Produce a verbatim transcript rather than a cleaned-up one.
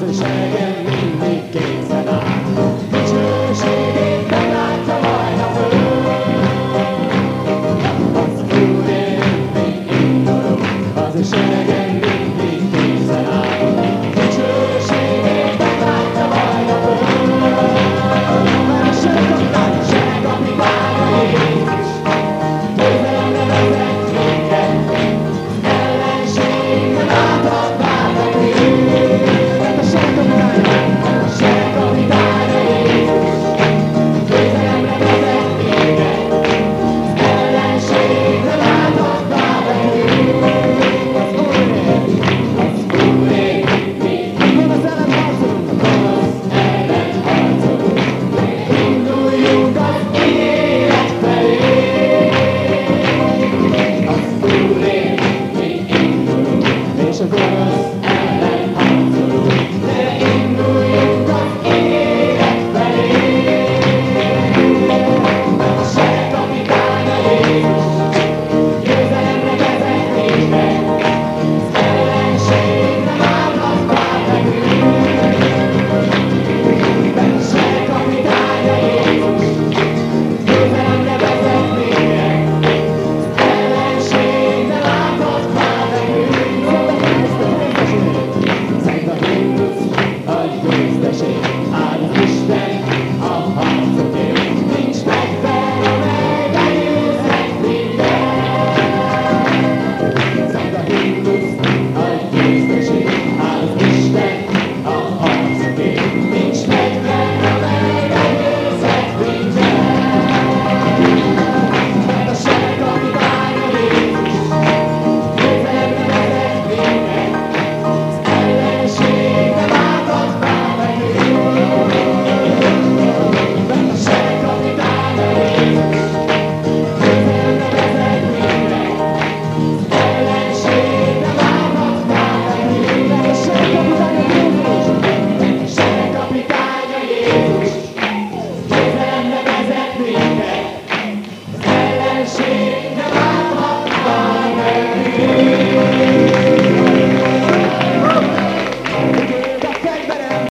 ő seregem mindig készen áll. Dicsőségét meglátja majd a föld. Az Úrért mi indulunk, az ő seregem mindig készen áll. Dicsőségét meglátja majd a föld. Mert a seregkapitány, a seregkapitány Jézus, győzelemre vezet minket, ellenség nem láthat már nekünk. Mert a seregkapitány, a seregkapitány Jézus, győzelemre vezet minket, ellenség nem láthat már nekünk. Az Úrért, az Úrért mi gonosz ellen harcolunk, gonosz ellen harcolunk. Induljunk az élet felé. Az Úrért mi indulunk, és a gonosz ellen harcolunk. De induljunk az élet felé. Mert a seregkapitány Jézus, győzelemre vezet minket, az ellenség nem állhat már nekünk. Mert a seregkapitány Jézus, győzelemre vezet minket, az ellenség nem állhat már nekünk. Szent a himnusz, adj győzteség, áld Isten a harcokért. Nincs fegyver, amely begyőzhet minket. Szent a himnusz, adj győzteség, áld Isten a harcokért. Nincs fegyver, amely begyőzhet minket. Mert a seregkapitány Jézus, győzelemre vezet minket, az ellenség nem állhat már nekünk. Mert a seregkapitány Jézus, győzelemre vezet minket, az ellenség nem állhat már nekünk. Mert a seregkapitány Jézus, mert a seregkapitány Jézus, győzelemre vezet minket, az ellenség